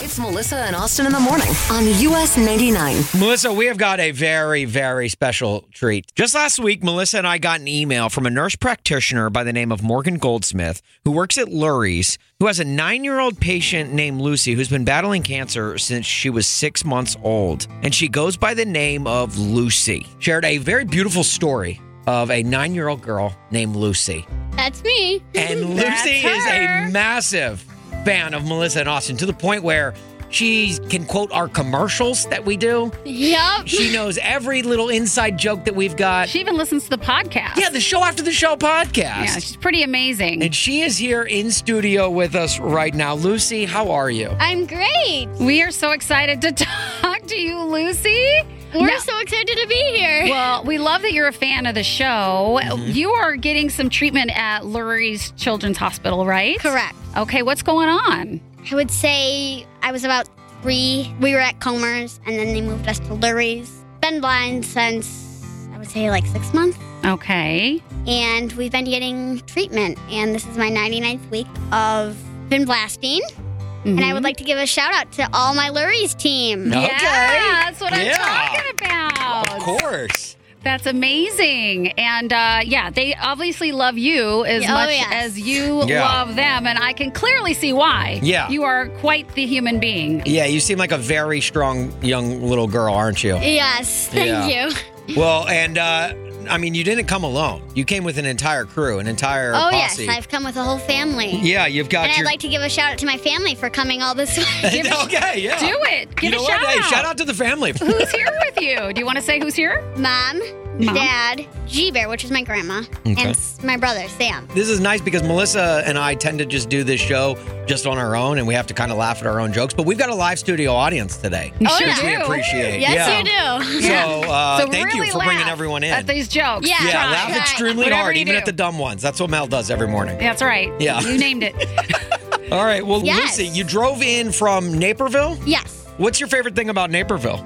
It's Melissa and Austin in the morning on US 99. Melissa, we have got a very, very special treat. Just last week, Melissa and I got an email from a nurse practitioner by the name of Morgan Goldsmith, who works at Lurie's, who has a 9-year-old patient named Lucy who's been battling cancer since she was 6 months old. And she goes by the name of Lucy. Shared a very beautiful story of a 9-year-old girl named Lucy. That's me. And Lucy is a massive fan of Melissa and Austin to the point where she can quote our commercials that we do. Yep. She knows every little inside joke that we've got. She even listens to the podcast. Yeah, the Show After the Show podcast. Yeah, she's pretty amazing. And she is here in studio with us right now. Lucy, how are you? I'm great. We are so excited to talk to you, Lucy. We're so excited to be here. Well, we love that you're a fan of the show. Mm-hmm. You are getting some treatment at Lurie's Children's Hospital, right? Correct. Okay, what's going on? I would say I was about 3. We were at Comer's, and then they moved us to Lurie's. Been blind since, I would say, like 6 months. Okay. And we've been getting treatment. And this is my 99th week of Finblasting. And I would like to give a shout out to all my Lurie's team. Okay. Yeah, that's what I'm Yeah. talking about. Of course. That's amazing. And they obviously love you as Oh, much yes. as you Yeah. love them. And I can clearly see why. Yeah. You are quite the human being. Yeah, you seem like a very strong young little girl, aren't you? Yes, thank you. Well, and I mean, you didn't come alone. You came with an entire crew, an entire Oh, posse. yes, I've come with a whole family. Yeah, you've got And I'd your... like to give a shout out to my family for coming all this way. Okay, yeah. Do it. Give You know a shout what? Hey, out. shout out to the family. Who's here with you? Do you want to say who's here? Mom, Mom. Dad, G-Bear, which is my grandma, Okay. and my brother, Sam. This is nice because Melissa and I tend to just do this show just on our own, and we have to kind of laugh at our own jokes. But we've got a live studio audience today, You Oh, sure yeah. which we do. appreciate. Yes, yeah. you do. So, So thank really you for bringing laugh everyone in. at these jokes. Yeah. Yeah, Right, laugh right. extremely Whatever hard, you even do. at the dumb ones. That's what Mel does every morning. That's right. Yeah. You named it. All right. Well, Yes. Lucy, you drove in from Naperville. Yes. What's your favorite thing about Naperville?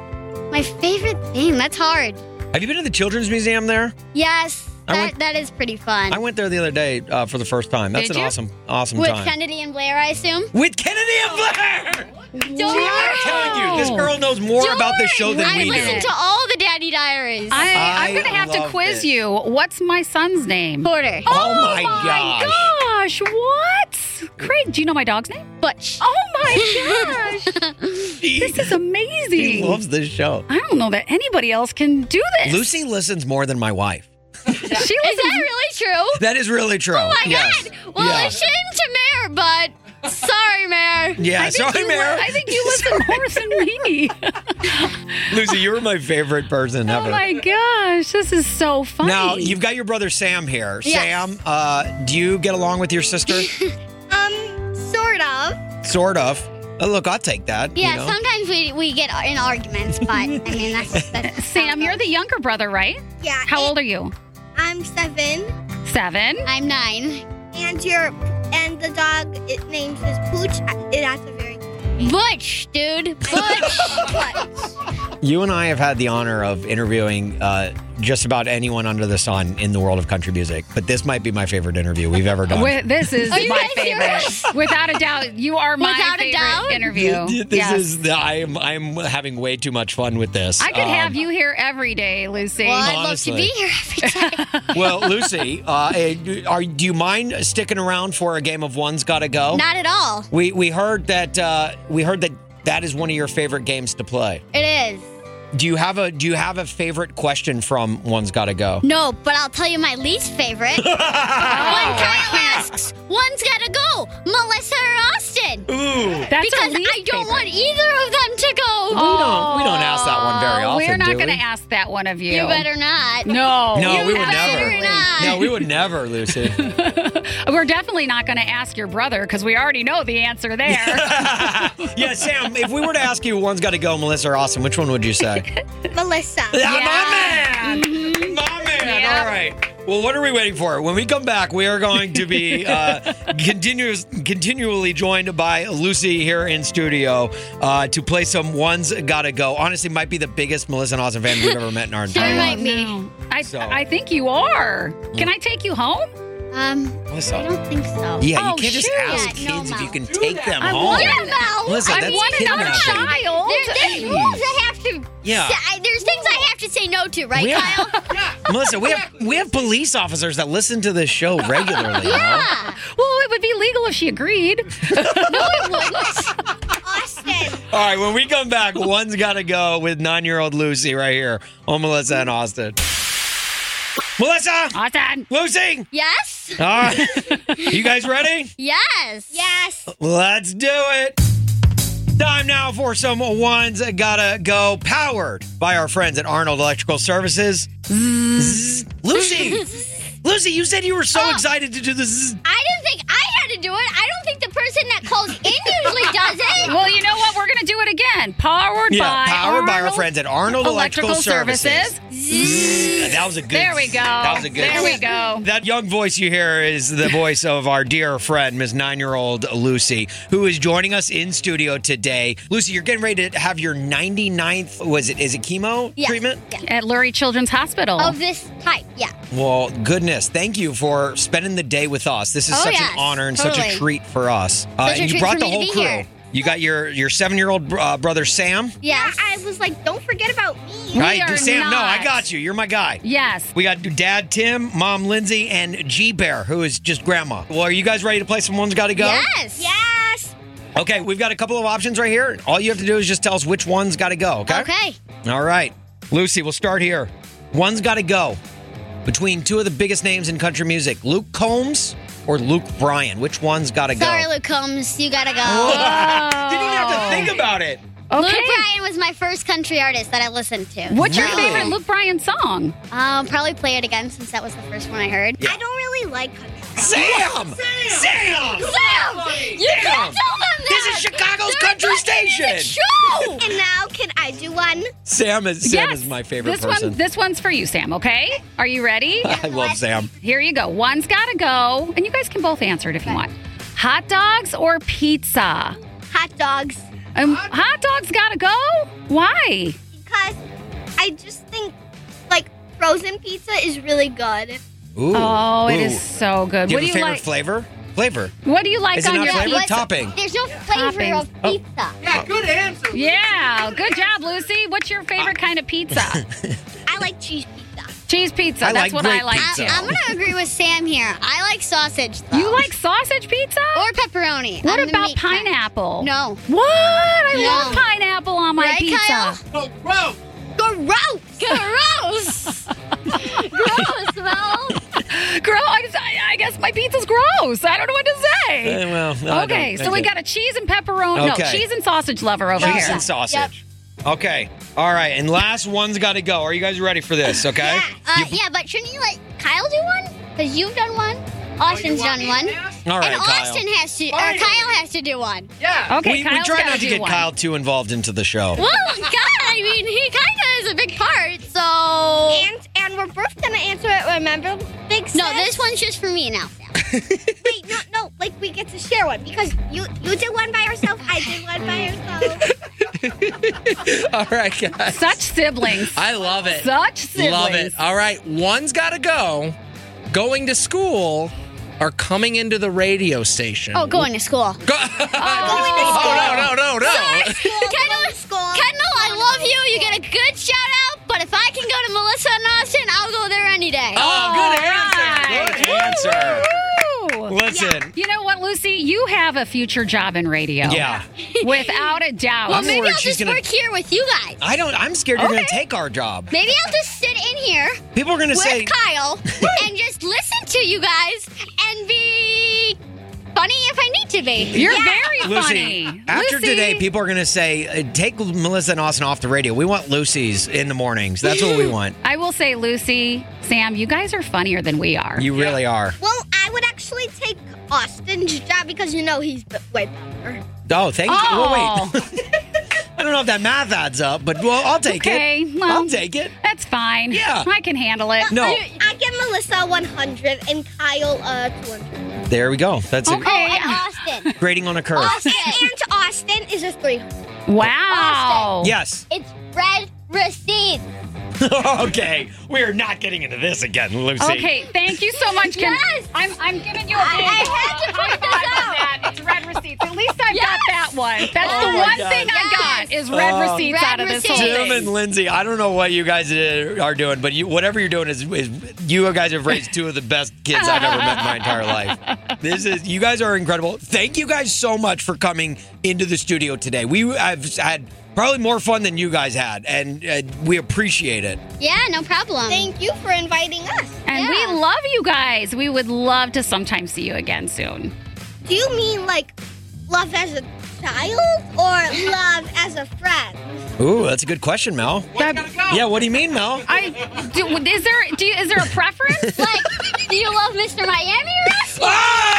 My favorite thing. That's hard. Have you been to the Children's Museum there? Yes. I went- That is pretty fun. I went there the other day for the first time. That's Did an you? awesome With time. Kennedy and Blair, I assume. With Kennedy and Blair! Don't I'm telling you, this girl knows more about this show than I we listen do. to all the Daddy Diaries. I'm going to have to love quiz it. you. What's my son's name? Porter. Oh my gosh. Gosh, what? Craig, do you know my dog's name? Butch. Oh my gosh. This is amazing. He loves this show. I don't know that anybody else can do this. Lucy listens more than my wife. She Is that listens. really true? That is really true. Oh my yes. God. Well, yeah. I shouldn't to Mayor, but sorry, Mayor. Yeah, I think sorry, you Mayor. I think you listen more than me. Lucy, you were my favorite person ever. Oh my gosh, this is so funny. Now, you've got your brother Sam here. Yes. Sam, do you get along with your sister? Sort of. Sort of. Look, I'll take that. Yeah, you know? sometimes we get in arguments, but I mean, that's Sam, you're the younger brother, right? Yeah. How old are you? I'm 7, 7. I'm 9. and the dog. It names is Pooch. It has a very Butch, dude. Butch. You and I have had the honor of interviewing just about anyone under the sun in the world of country music, but this might be my favorite interview we've ever done. This is Are you my guys favorite. serious? Without a doubt, you are my Without a favorite doubt? interview. This Yes. is I'm having way too much fun with this. I could have you here every day, Lucy. Well, I'd Honestly. love to be here every day. Well, Lucy, do you mind sticking around for a game of One's Gotta Go? Not at all. We heard that that is one of your favorite games to play. It is. Do you have a favorite question from One's Gotta Go? No, but I'll tell you my least favorite. When Kyle asks, one's gotta go, Melissa or Austin? Ooh. That's Because a least I don't favorite. want either of them to go. We don't ask that one very often. We're not do going to we? ask that one of you. You better not. No. No, we would better never. not. No, we would never, Lucy. We're definitely not going to ask your brother because we already know the answer there. Yeah, Sam, if we were to ask you One's Gotta Go, Melissa or Austin, which one would you say? Melissa. My man! My man! Yeah. All right. Well, what are we waiting for? When we come back, we are going to be continually joined by Lucy here in studio to play some One's Gotta Go. Honestly, might be the biggest Melissa and Austin fan we've ever met in our entire Sure life. might be. No. So- I think you are. Can I take you home? Melissa. I don't think so. Yeah, Oh, you can't just shoot. ask Yeah, no, kids if you Mel. can take them I home. want Yeah, Mel. Melissa, I that's want another kidnapping. child. There's rules I have to. Yeah. There's things I have to say no to, right, We Kyle? have, Melissa, we have police officers that listen to this show regularly. Yeah. Well, it would be legal if she agreed. No, it wouldn't. Austin. All right, when we come back, one's got to go with 9-year-old Lucy right here on Melissa and Austin. Melissa! Austin. Lucy! Yes. All right. You guys ready? Yes. Yes. Let's do it. Time now for some ones that gotta go, powered by our friends at Arnold Electrical Services. Zzz. Lucy! Lucy, you said you were so excited to do this. I didn't think I had to do it. I don't think the person that calls in usually does it. Well, you know what? We're going to do it again. Powered by powered by our Arnold friends at Arnold Electrical Services. Zzz. That was a good. There we go. That was a good. There we go. That young voice you hear is the voice of our dear friend, Miss 9-year-old Lucy, who is joining us in studio today. Lucy, you're getting ready to have your 99th. Is it chemo Yeah. treatment? Yeah. At Lurie Children's Hospital. Of this type, yeah. Well, goodness, thank you for spending the day with us. This is Oh, such yes, an honor and such a totally. treat for us. Such a And you treat brought for the me to whole be crew. here. You got your 7-year-old brother Sam. Yes. I was like, don't forget about me. Right, are Sam. No, I not. got you. You're my guy. Yes. We got Dad Tim, Mom Lindsay, and G Bear, who is just Grandma. Well, are you guys ready to play some One's Gotta Go? Yes. Yes. Okay, we've got a couple of options right here. All you have to do is just tell us which one's got to go, okay? Okay. All right. Lucy, we'll start here. One's got to go between two of the biggest names in country music, Luke Combs or Luke Bryan. Which one's got to go? Sorry, Luke Combs. You gotta go. Didn't even have to think about it. Okay. Luke Bryan was my first country artist that I listened to. What's your Really? favorite Luke Bryan song? Probably Play It Again since that was the first one I heard. I don't really like country. Sam! Sam! Sam! You Sam! can't tell them that! This is Chicago's country station! True! And now, can I do one? Sam is my favorite this person. This one's for you, Sam, okay? Are you ready? I love Sam. Here you go. One's got to go. And you guys can both answer it if you want. Hot dogs or pizza? Hot dogs. Hot dogs got to go? Why? Because I just think, like, frozen pizza is really good. Ooh. Oh, it Ooh. is so good. Do you What have do a you favorite like? flavor? Flavor. What do you like Is it on not your flavor? pizza? Topping. There's no flavor Toppings. of pizza. Yeah, good job, Lucy. What's your favorite kind of pizza? I like cheese pizza. Cheese pizza. I That's like what grape I like. pizza. I'm gonna agree with Sam here. I like sausage. Though. You like sausage pizza? or pepperoni? What I'm the about meat kind. pineapple? No. What? I No. love pineapple on my Right, pizza. Kyle? Gross. Gross. Gross, Mel. I guess my pizza's gross. I don't know what to say. Well, no, I Okay, don't. so we got a cheese and pepperoni. Okay. No, cheese and sausage lover over cheese here. and sausage. Okay. All right. And last one's got to go. Are you guys ready for this? Okay. Yeah, but shouldn't you let Kyle do one? Because you've done one. Austin's done one. All right, and Kyle. Austin has to, or Kyle has to do one. Okay, We Kyle's try gotta not to do get one. Kyle too involved into the show. Well, God, I mean, he kind of is a big part, so. And we're both gonna answer it. Remember, Big No, Sis? this one's just for me now, Sam. Wait, no. Like we get to share one because you did one by yourself. I did one by yourself. All right, guys. Such siblings. I love it. Such siblings. Love it. All right, one's got to go. Going to school or coming into the radio station. Oh, going to school. No. Kendall, I love you. You get a good shout out, but if I can go to Melissa and Austin, I'll go there any day. Oh, good answer. Good answer. Woo! Listen. You know what, Lucy? You have a future job in radio. Yeah. Without a doubt. Well, I'm maybe worried I'll she's just gonna- work here with you guys. I'm scared you're going Okay. to take our job. Maybe I'll just sit in here People are going to with say. Kyle and just listen to you guys and be funny if I need to be. You're very Lucy, funny. after Lucy, today, people are going to say, take Melissa and Austin off the radio. We want Lucy's in the mornings. That's what we want. I will say, Lucy, Sam, you guys are funnier than we are. You really are. Well, I would actually take Austin's job because he's way better. Oh, thank you. Oh. Well, wait. I don't know if that math adds up, but I'll take Okay, it. well- I'll take it. That's fine. Yeah. I can handle it. No. I give Melissa 100 and Kyle 200. There we go. That's Okay. Oh, and Austin. a grading on a curve. And Austin is a 300. Wow. Yes. It's red receipts. Okay, we are not getting into this again, Lucy. Okay, thank you so much, Kim. Yes. I'm giving you a big I had to high put this five out. on that. It's red receipts. At least I got Yes. that one. That's Oh the my one God. thing I got is red Oh. receipts Red out of this whole receipts. Jim thing. and Lindsay, I don't know what you guys are doing, but whatever you're doing is you guys have raised two of the best kids I've ever met in my entire life. You guys are incredible. Thank you guys so much for coming into the studio today. I've had probably more fun than you guys had, and we appreciate it. Yeah, no problem. Thank you for inviting us. And Yeah. we love you guys. We would love to sometime see you again soon. Do you mean like love as a child or love as a friend? Ooh, that's a good question, Mel. Yeah, what do you mean, Mel? Is there a preference? Like, do you love Mr. Miami or us? Ah!